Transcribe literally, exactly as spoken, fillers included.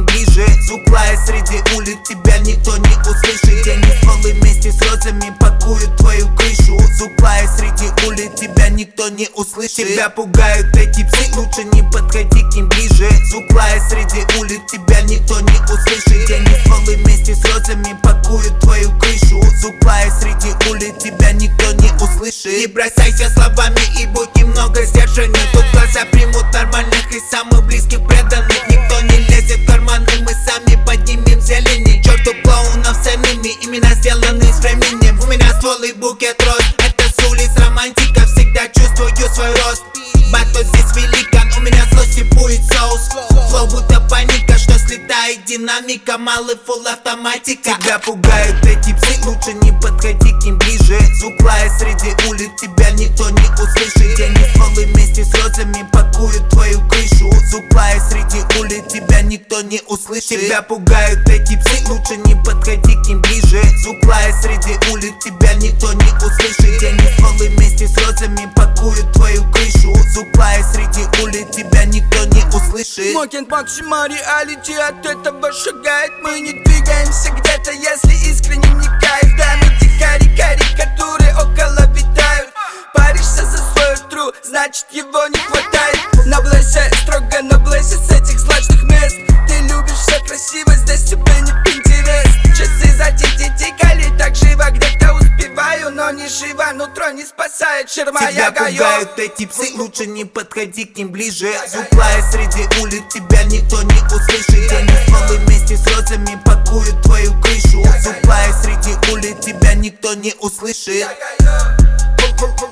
ближе. Зуглая среди улиц, тебя никто не услышит. Деньги стволы вместе с розами пакуют твою крышу. Зуглая среди улиц, тебя никто не услышит. Тебя пугают эти псы, лучше не подходи к ним ближе. Зуглая среди улиц, тебя никто не услышит. Деньги стволы вместе с розами пакуют твою крышу. Зуглая среди улиц, тебя никто не услышит. Не бросайся словами и будь немного сдержанней. Тут глаза примут нормальных и самых близких преданных. Никто не лезет в карманы, мы сами поднимем зелени. Черту клоунов с иными, имена сделаны с временем. У меня ствол и букет роз, это с улиц романтика. Всегда чувствую свой рост. Батл здесь великан, у меня злость и будет соус. Флоу будто паника, что слетает динамика. Малый фулл автоматика. Тебя пугают эти псы, лучше не подходи к ним ближе. Зуглая среди улиц, тебя никто не услышит. Деньги стволы вместе с розами пакуют твою крышу. Зуглая среди улиц, тебя никто не услышит. Тебя пугают эти псы, лучше не подходи к ним ближе. Зуглая среди улиц, тебя никто не услышит. Деньги стволы вместе с розами пакуют твою крышу. Зуглая среди улиц, тебя никто не услышит. Смокинг максимум реалити, от этого шагает. Мы не двигаемся где-то, если искренне не кайф. Да, мы дикари, карикатуры около витают. Паришься за свою тру, значит его не хватает. На блэсе, строго на блэсе с этих злачных мест. Ты любишь все красиво, здесь тебе не интерес. Часы за тики тикали, так живо где-то успеваю, но не живо, нутро не спасает, ширма я гаю. Тебя пугают эти псы, лучше не подходи к ним ближе. Зуглая среди улиц, тебя никто не услышит. Деньги стволы вместе с розами пакуют твою крышу. Зуглая среди улиц, тебя никто не услышит.